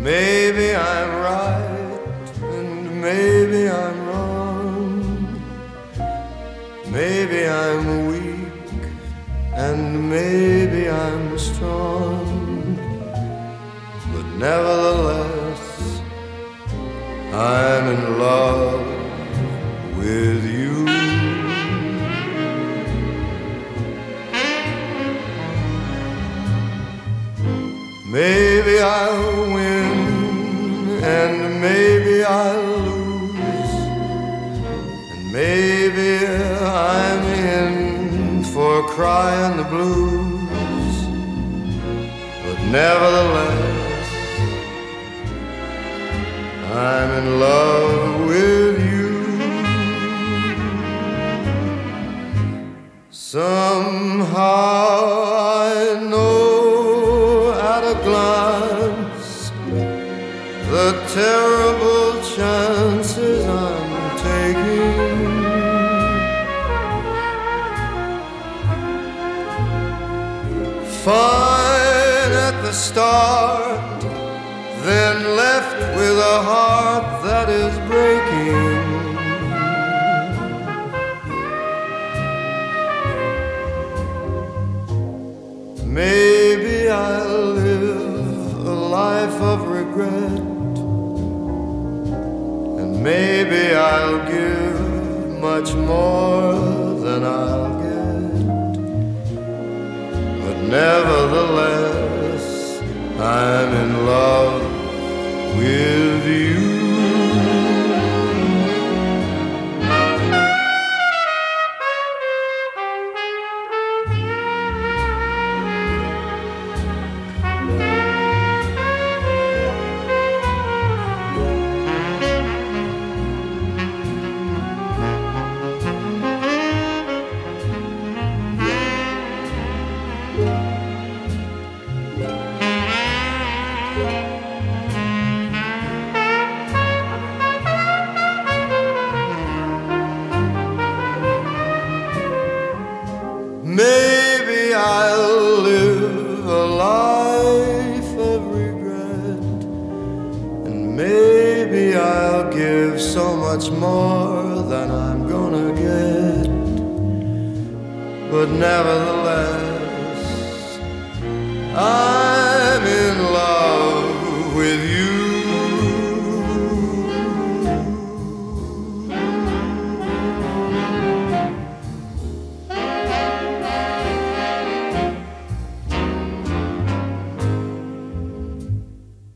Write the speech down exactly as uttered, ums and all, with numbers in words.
Maybe I'm right and maybe I'm wrong. Maybe I'm weak and maybe I'm strong. But nevertheless, I'm in love with you. Maybe I'll win and maybe I'll lose, and maybe I'm in for crying the blues. But nevertheless, I'm in love with you. Somehow I know at a glance the terrible chances I'm taking. Fine at the start, then left with a heart that is breaking. Maybe I'll live a life of regret, and maybe I'll give much more than I'll get. But nevertheless, I'm in love with you. Maybe I'll live a life of regret, and maybe I'll give so much more than I'm gonna get. But nevertheless, I'm in love with you.